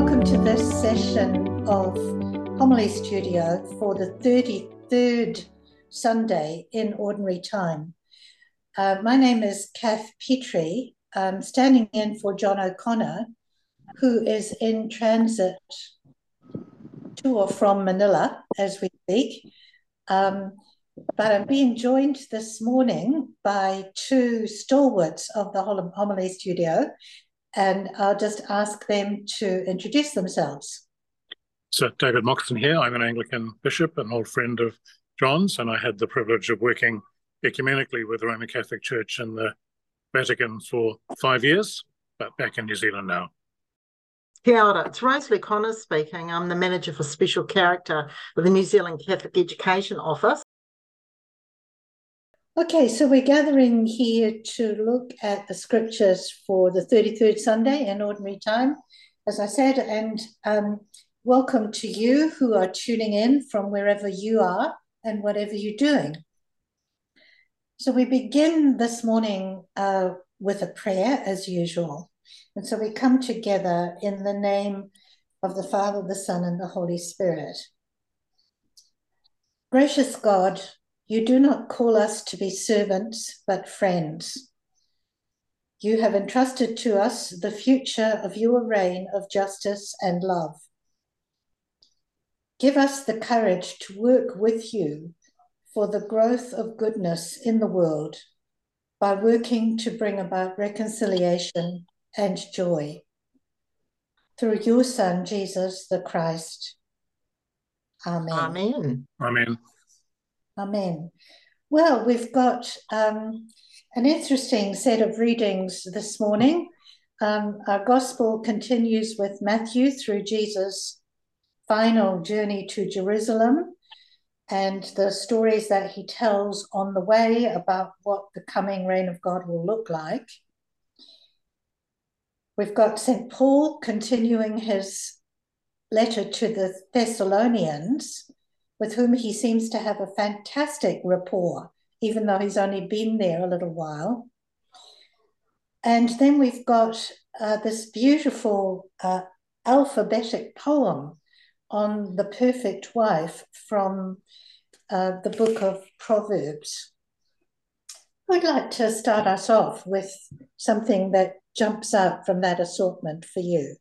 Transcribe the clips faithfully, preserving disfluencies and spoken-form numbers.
welcome to this session of Homily Studio for the thirty-third Sunday in Ordinary Time. Uh, my name is Kath Petrie. I'm standing in for John O'Connor, who is in transit to or from Manila as we speak. Um, but I'm being joined this morning by two stalwarts of the Homily Studio, and I'll just ask them to introduce themselves. So David Moxon here. I'm an Anglican bishop, an old friend of John's, and I had the privilege of working ecumenically with the Roman Catholic Church in the Vatican for five years, but back in New Zealand now. Kia ora, it's Rosalie Connors speaking. I'm the Manager for Special Character with the New Zealand Catholic Education Office. Okay, so we're gathering here to look at the scriptures for the thirty-third Sunday in Ordinary Time, as I said, and um, welcome to you who are tuning in from wherever you are and whatever you're doing. So we begin this morning uh, with a prayer as usual. And so we come together in the name of the Father, the Son, and the Holy Spirit. Gracious God, you do not call us to be servants, but friends. You have entrusted to us the future of your reign of justice and love. Give us the courage to work with you for the growth of goodness in the world by working to bring about reconciliation and joy. Through your Son, Jesus the Christ. Amen. Amen. Amen. Amen. Well, we've got um, an interesting set of readings this morning. Um, our gospel continues with Matthew through Jesus' final journey to Jerusalem and the stories that he tells on the way about what the coming reign of God will look like. We've got Saint Paul continuing his letter to the Thessalonians, with whom he seems to have a fantastic rapport, even though he's only been there a little while. And then we've got uh, this beautiful uh, alphabetic poem on the perfect wife from uh, the book of Proverbs. I'd like to start us off with something that jumps out from that assortment for you.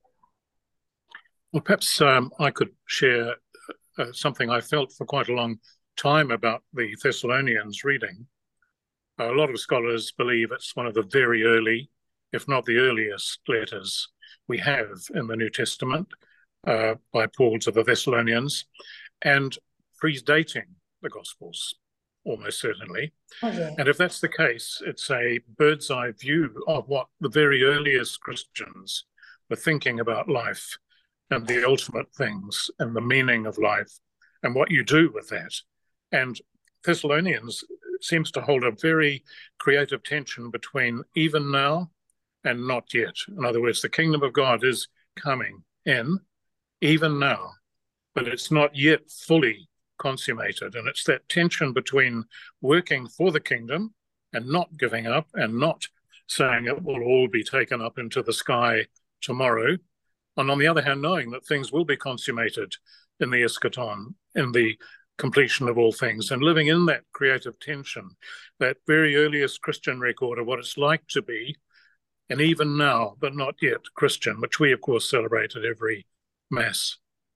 Well, perhaps um, I could share uh, something I felt for quite a long time about the Thessalonians reading. Uh, a lot of scholars believe it's one of the very early, if not the earliest, letters we have in the New Testament uh, by Paul to the Thessalonians, and predating the Gospels, almost certainly. Oh, yeah. And if that's the case, it's a bird's eye view of what the very earliest Christians were thinking about life and the ultimate things and the meaning of life and what you do with that. And Thessalonians seems to hold a very creative tension between even now and not yet. In other words, the kingdom of God is coming in even now, but it's not yet fully consummated. And it's that tension between working for the kingdom and not giving up and not saying it will all be taken up into the sky tomorrow. And on the other hand, knowing that things will be consummated in the eschaton, in the completion of all things, and living in that creative tension, that very earliest Christian record of what it's like to be, and even now, but not yet, Christian, which we, of course, celebrate at every Mass.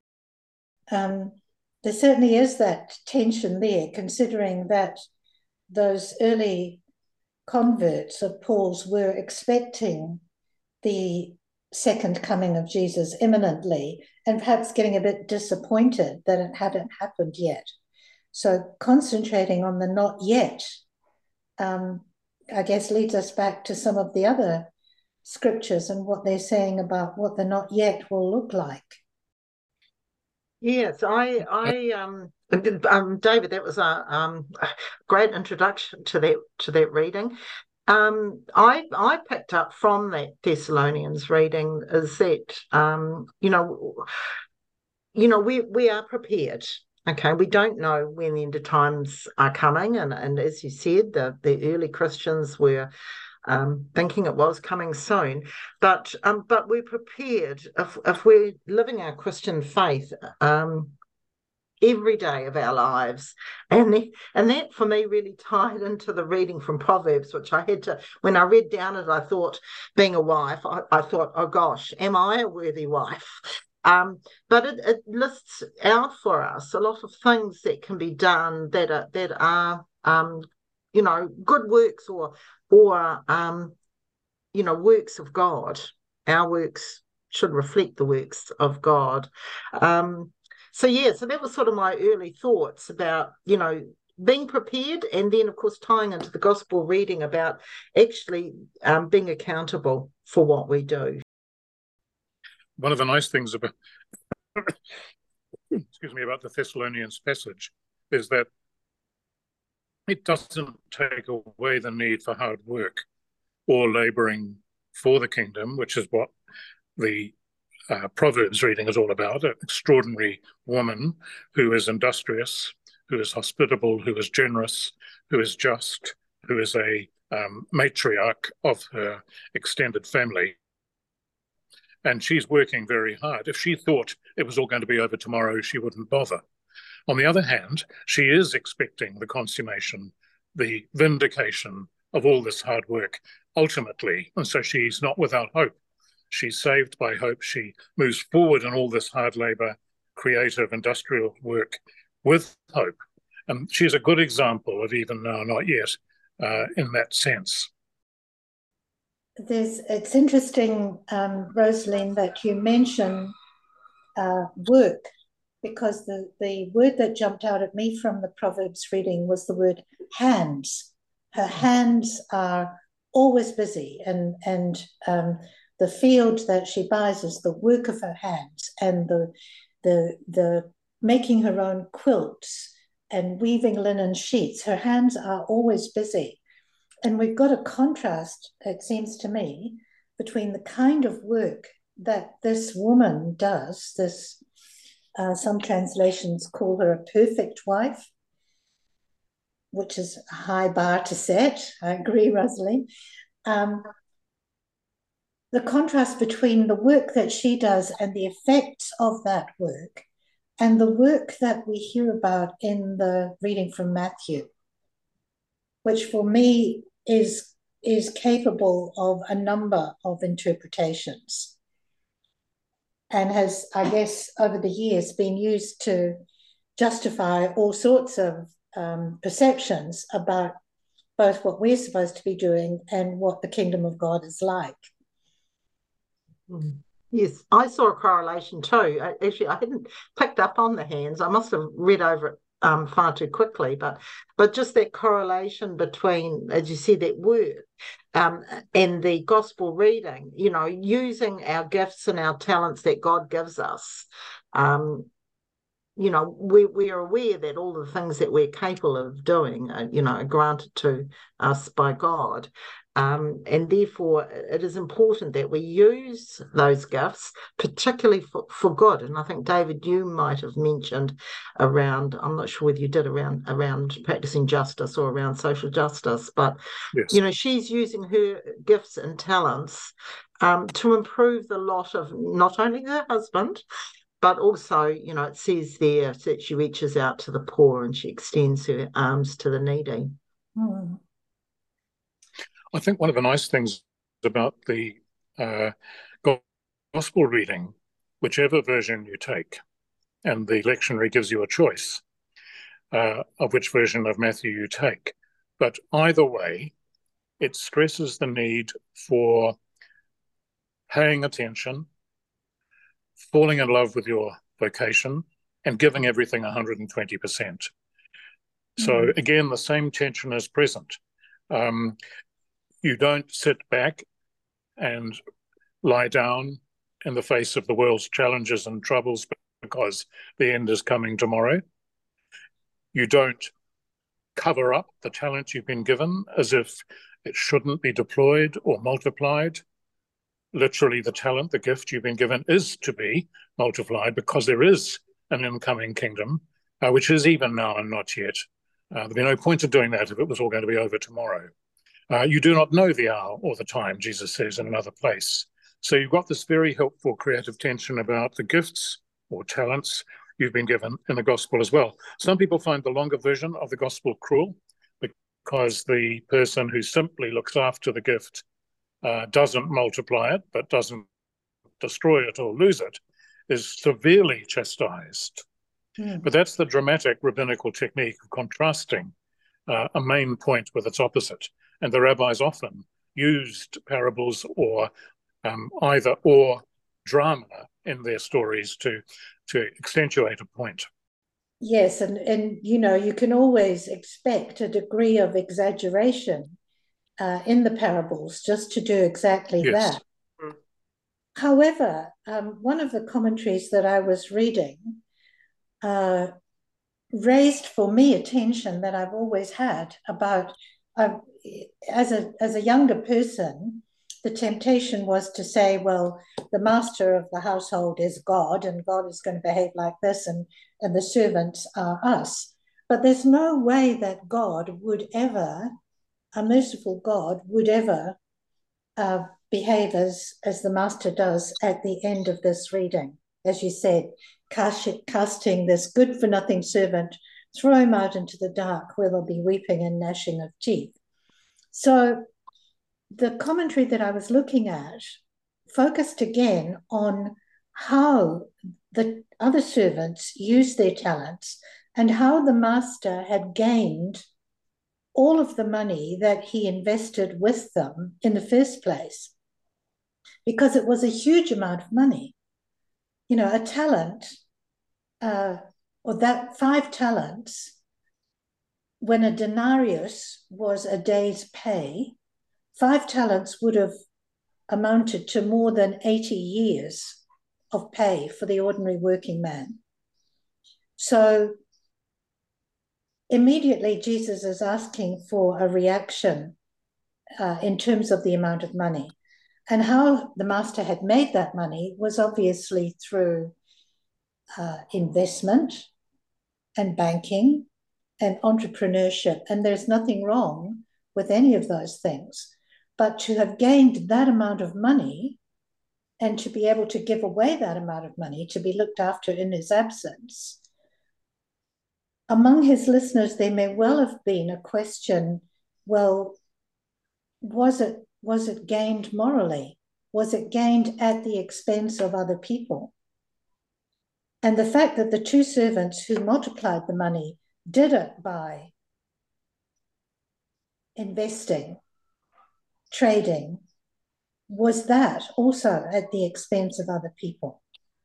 Um, there certainly is that tension there, considering that those early converts of Paul's were expecting the second coming of Jesus imminently, and perhaps getting a bit disappointed that it hadn't happened yet. So concentrating on the not yet, um, I guess, leads us back to some of the other scriptures and what they're saying about what the not yet will look like. Yes, I, I, um, um, David, that was a um, great introduction to that to that reading. Um, I I picked up from that Thessalonians reading is that um, you know, you know, we we are prepared. Okay, we don't know when the end of times are coming, and and as you said, the the early Christians were um, thinking it was coming soon. But um, but we're prepared if if we're living our Christian faith um, every day of our lives, and the, and that for me really tied into the reading from Proverbs, which I had to, when I read down it, I thought, being a wife, I, I thought, oh gosh, am I a worthy wife? Um, but it, it lists out for us a lot of things that can be done that are that are um, you know, good works, or or um, you know, works of God. Our works should reflect the works of God. Um, so yeah, so that was sort of my early thoughts about, you know, being prepared, and then of course tying into the gospel reading about actually um, being accountable for what we do. One of the nice things about excuse me about the Thessalonians passage is that it doesn't take away the need for hard work or labouring for the kingdom, which is what the uh, Proverbs reading is all about. An extraordinary woman who is industrious, who is hospitable, who is generous, who is just, who is a um, matriarch of her extended family. And she's working very hard. If she thought it was all going to be over tomorrow, she wouldn't bother. On the other hand, she is expecting the consummation, the vindication of all this hard work ultimately. And so she's not without hope. She's saved by hope. She moves forward in all this hard labour, creative, industrial work with hope. And she's a good example of even now, not yet, uh, in that sense. There's, it's interesting, um, Rosalind, that you mention uh, work, because the, the word that jumped out at me from the Proverbs reading was the word hands. Her hands are always busy, and, and um, the field that she buys is the work of her hands, and the, the, the making her own quilts and weaving linen sheets. Her hands are always busy. And we've got a contrast, it seems to me, between the kind of work that this woman does, this uh, some translations call her a perfect wife, which is a high bar to set. I agree, Rosalind. Um, the contrast between the work that she does and the effects of that work, and the work that we hear about in the reading from Matthew, which for me is, is capable of a number of interpretations, and has, I guess, over the years been used to justify all sorts of um, perceptions about both what we're supposed to be doing and what the kingdom of God is like. Yes, I saw a correlation too. Actually, I hadn't picked up on the hands. I must have read over it um, far too quickly, but but just that correlation between, as you said, that word um, and the gospel reading, you know, using our gifts and our talents that God gives us. Um, you know, we, we are aware that all the things that we're capable of doing, are, you know, are granted to us by God. Um, and therefore, it is important that we use those gifts, particularly for, for good. And I think, David, you might have mentioned around, I'm not sure whether you did, around around practicing justice or around social justice, but, yes. You know, she's using her gifts and talents um, to improve the lot of not only her husband, but also, you know, it says there that she reaches out to the poor and she extends her arms to the needy. Mm. I think one of the nice things about the uh, gospel reading, whichever version you take, and the lectionary gives you a choice uh, of which version of Matthew you take, but either way, it stresses the need for paying attention, falling in love with your vocation, and giving everything one hundred twenty percent. So mm. again, the same tension is present. Um, you don't sit back and lie down in the face of the world's challenges and troubles because the end is coming tomorrow. You don't cover up the talent you've been given as if it shouldn't be deployed or multiplied. Literally, the talent, the gift you've been given is to be multiplied because there is an incoming kingdom, uh, which is even now and not yet. Uh, there'd be no point in doing that if it was all going to be over tomorrow. Uh, you do not know the hour or the time, Jesus says in another place. So you've got this very helpful creative tension about the gifts or talents you've been given in the gospel as well. Some people find the longer version of the gospel cruel because the person who simply looks after the gift uh, doesn't multiply it, but doesn't destroy it or lose it, is severely chastised. Mm. But that's the dramatic rabbinical technique of contrasting uh, a main point with its opposite. And the rabbis often used parables or um, either or drama in their stories to, to accentuate a point. Yes, and, and you know, you can always expect a degree of exaggeration uh, in the parables just to do exactly yes. that. Mm. However, um, one of the commentaries that I was reading uh, raised for me a tension that I've always had about, uh, as a as a younger person, the temptation was to say, well, the master of the household is God, and God is going to behave like this, and, and the servants are us. But there's no way that God would ever, a merciful God, would ever uh, behave as, as the master does at the end of this reading. As you said, cast, casting this good-for-nothing servant, throw him out into the dark where there'll be weeping and gnashing of teeth. So the commentary that I was looking at focused again on how the other servants used their talents and how the master had gained all of the money that he invested with them in the first place, because it was a huge amount of money. You know, a talent, uh, or that five talents, when a denarius was a day's pay, five talents would have amounted to more than eighty years of pay for the ordinary working man. So immediately Jesus is asking for a reaction uh, in terms of the amount of money. And how the master had made that money was obviously through uh, investment and banking and entrepreneurship. And there's nothing wrong with any of those things. But to have gained that amount of money and to be able to give away that amount of money to be looked after in his absence, among his listeners, there may well have been a question, well, was it, was it gained morally? Was it gained at the expense of other people? And the fact that the two servants who multiplied the money did it by investing, trading, was that also at the expense of other people?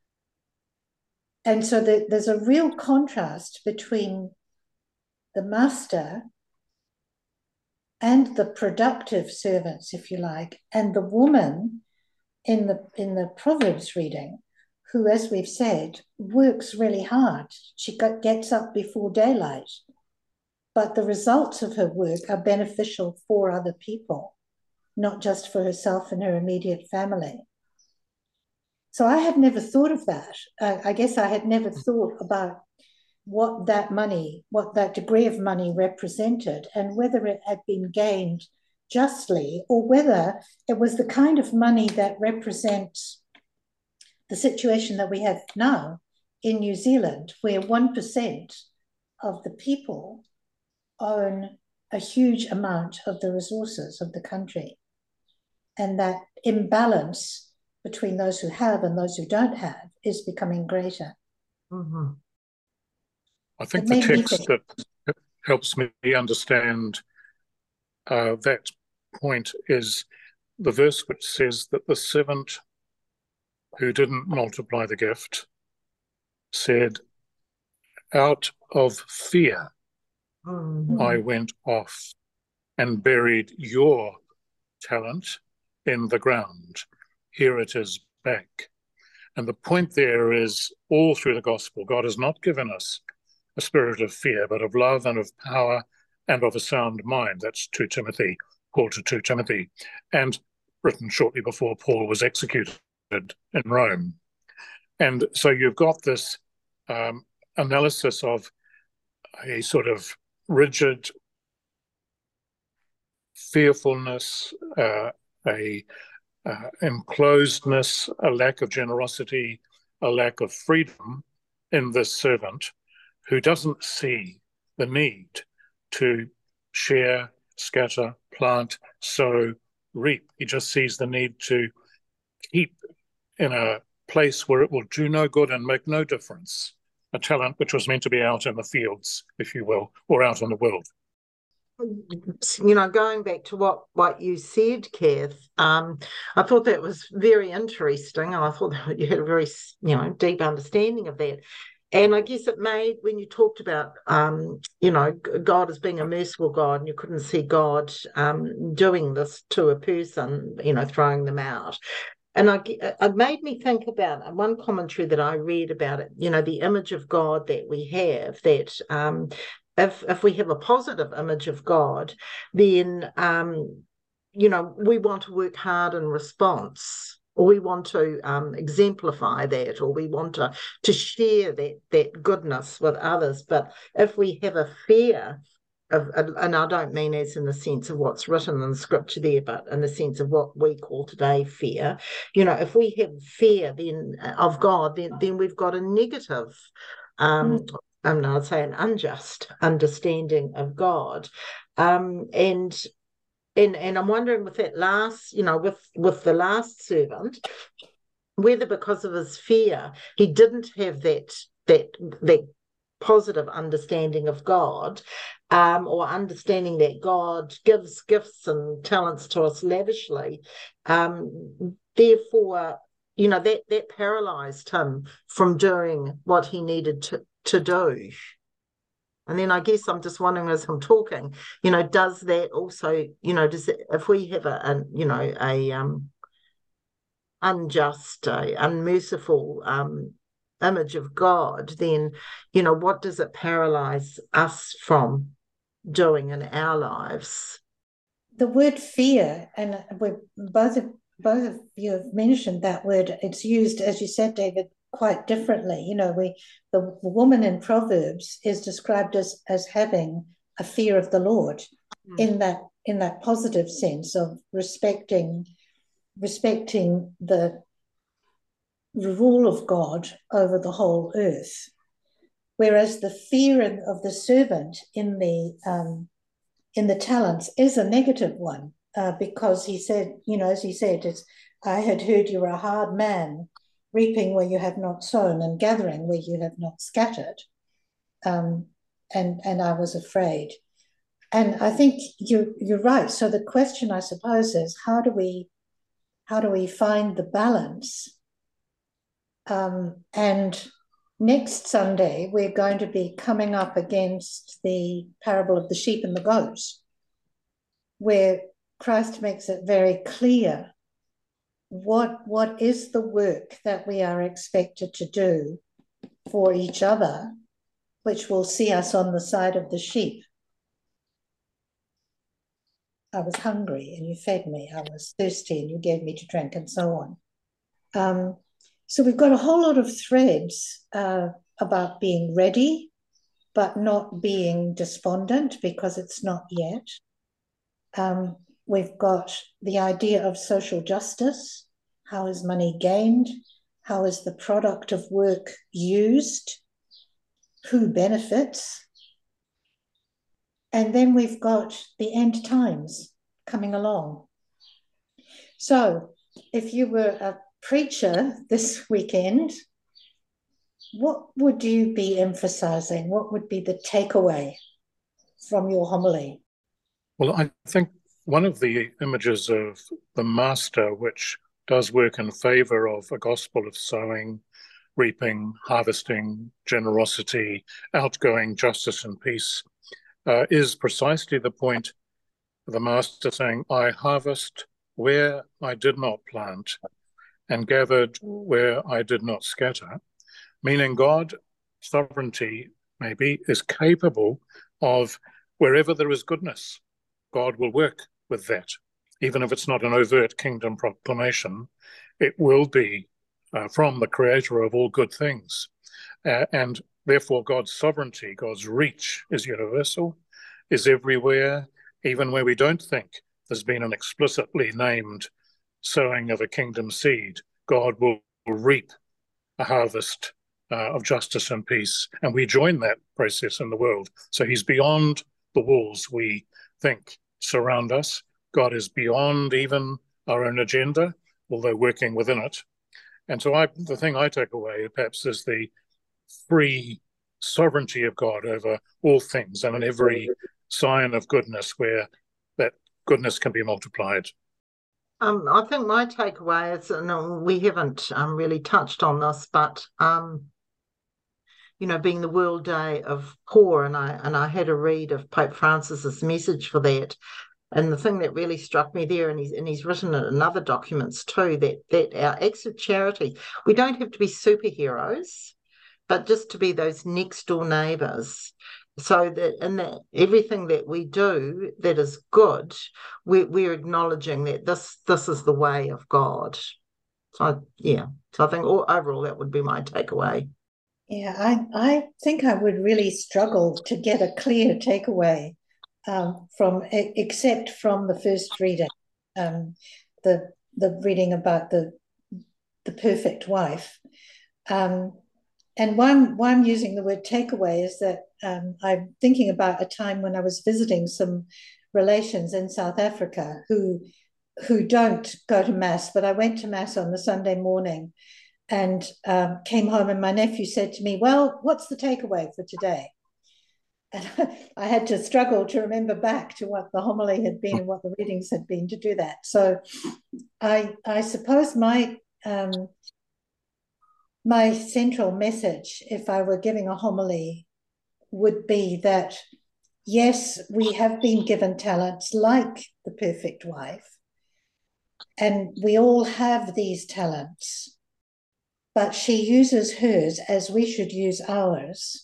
And so the, there's a real contrast between the master and the productive servants, if you like, and the woman in the in the Proverbs reading, who, as we've said, works really hard. She got, gets up before daylight, but the results of her work are beneficial for other people, not just for herself and her immediate family. So I had never thought of that. Uh, I guess I had never thought about what that money, what that degree of money represented, and whether it had been gained justly or whether it was the kind of money that represents the situation that we have now in New Zealand, where one percent of the people own a huge amount of the resources of the country. And that imbalance between those who have and those who don't have is becoming greater. Mm-hmm. I think the text think. that helps me understand uh, that point is the verse which says that the servant who didn't multiply the gift said, out of fear, mm-hmm. I went off and buried your talent in the ground. Here it is back. And the point there is, all through the gospel, God has not given us a spirit of fear, but of love and of power and of a sound mind. That's Second Timothy, Paul to Second Timothy, and written shortly before Paul was executed in Rome. And so you've got this um, analysis of a sort of rigid fearfulness, uh, a uh, enclosedness, a lack of generosity, a lack of freedom in this servant who doesn't see the need to share, scatter, plant, sow, reap. He just sees the need to keep in a place where it will do no good and make no difference, a talent which was meant to be out in the fields, if you will, or out in the world. You know, going back to what, what you said, Kath, um, I thought that was very interesting, and I thought that you had a very, you know, deep understanding of that. And I guess it made, when you talked about, um, you know, God as being a merciful God, and you couldn't see God um, doing this to a person, you know, throwing them out. And I, it made me think about one commentary that I read about it, you know, the image of God that we have, that um, if if we have a positive image of God, then, um, you know, we want to work hard in response, or we want to um, exemplify that, or we want to, to share that, that goodness with others. But if we have a fear of, and I don't mean as in the sense of what's written in scripture there, but in the sense of what we call today fear, you know, if we have fear then of God, then, then we've got a negative, um, mm. I'm not saying an unjust understanding of God. Um, and And and I'm wondering with that last, you know, with, with the last servant, whether because of his fear, he didn't have that that that positive understanding of God, um, or understanding that God gives gifts and talents to us lavishly. Um, therefore, you know, that that paralyzed him from doing what he needed to, to do. And then I guess I'm just wondering, as I'm talking, you know, does that also, you know, does it, if we have a, a you know, a um, unjust, a unmerciful um, image of God, then, you know, what does it paralyze us from doing in our lives? The word fear, and we both of both of you have mentioned that word. It's used, as you said, David, quite differently. You know, we the, the woman in Proverbs is described as as having a fear of the Lord, mm. in that in that positive sense of respecting respecting the rule of God over the whole earth. Whereas the fear of the servant in the um, in the talents is a negative one, uh, because he said, you know, as he said, it's, I had heard you were a hard man, reaping where you have not sown and gathering where you have not scattered. Um, and, and I was afraid. And I think you, you're right. So the question, I suppose, is how do we, how do we find the balance? Um, and next Sunday, we're going to be coming up against the parable of the sheep and the goats, where Christ makes it very clear what, what is the work that we are expected to do for each other, which will see us on the side of the sheep. I was hungry and you fed me. I was thirsty and you gave me to drink, and so on. Um, so we've got a whole lot of threads uh, about being ready, but not being despondent because it's not yet. Um, we've got the idea of social justice. How is money gained? How is the product of work used? Who benefits? And then we've got the end times coming along. So if you were a preacher this weekend, what would you be emphasizing? What would be the takeaway from your homily? Well, I think one of the images of the master, which does work in favor of a gospel of sowing, reaping, harvesting, generosity, outgoing, justice and peace, uh, is precisely the point of the master saying, I harvest where I did not plant and gathered where I did not scatter, meaning God, sovereignty maybe, is capable of wherever there is goodness, God will work with that. Even if it's not an overt kingdom proclamation, it will be uh, from the creator of all good things. Uh, and therefore God's sovereignty, God's reach is universal, is everywhere, even where we don't think there's been an explicitly named sowing of a kingdom seed, God will, will reap a harvest uh, of justice and peace. And we join that process in the world. So he's beyond the walls we think surround us. God is beyond even our own agenda, although working within it. And so I, the thing I take away perhaps is the free sovereignty of God over all things and in every sign of goodness where that goodness can be multiplied. Um, I think my takeaway is, and we haven't um, really touched on this, but um, you know, being the World Day of Poor, and I and I had a read of Pope Francis's message for that, and the thing that really struck me there, and he's and he's written it in other documents too, that that our acts of charity, we don't have to be superheroes, but just to be those next door neighbours. So that in that everything that we do that is good, we're, we're acknowledging that this this is the way of God. So yeah, so I think all, overall that would be my takeaway. Yeah, I I think I would really struggle to get a clear takeaway um, from except from the first reading, um, the the reading about the the perfect wife. Um, And why I'm, why I'm using the word takeaway is that um, I'm thinking about a time when I was visiting some relations in South Africa who who don't go to Mass, but I went to Mass on the Sunday morning and um, came home, and my nephew said to me, well, what's the takeaway for today? And I had to struggle to remember back to what the homily had been and what the readings had been to do that. So I, I suppose my... Um, My central message, if I were giving a homily, would be that, yes, we have been given talents like the perfect wife, and we all have these talents, but she uses hers as we should use ours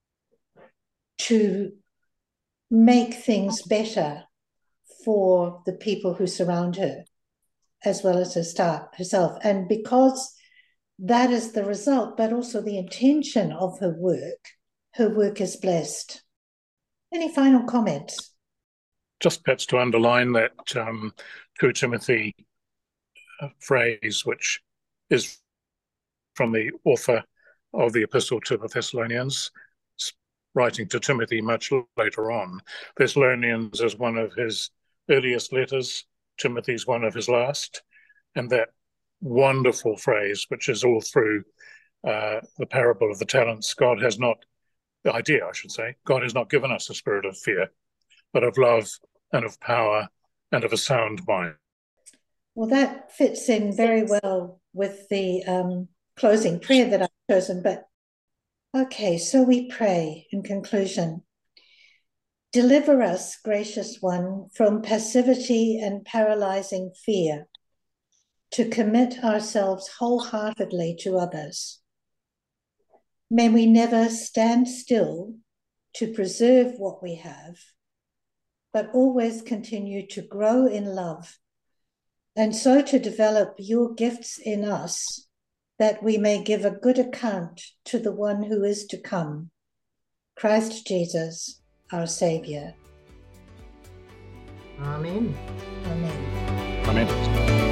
to make things better for the people who surround her, as well as herself. And because that is the result, but also the intention of her work, her work is blessed. Any final comments? Just perhaps to underline that um, two Timothy uh, phrase, which is from the author of the Epistle to the Thessalonians, writing to Timothy much later on. Thessalonians is one of his earliest letters, Timothy's one of his last, and that wonderful phrase, which is all through uh, the parable of the talents. God has not, the idea, I should say, God has not given us a spirit of fear, but of love and of power and of a sound mind. Well, that fits in very well with the um, closing prayer that I've chosen. But okay, so we pray in conclusion. Deliver us, gracious one, from passivity and paralyzing fear, to commit ourselves wholeheartedly to others. May we never stand still to preserve what we have, but always continue to grow in love, and so to develop your gifts in us, that we may give a good account to the one who is to come, Christ Jesus, our Saviour. Amen. Amen. Amen.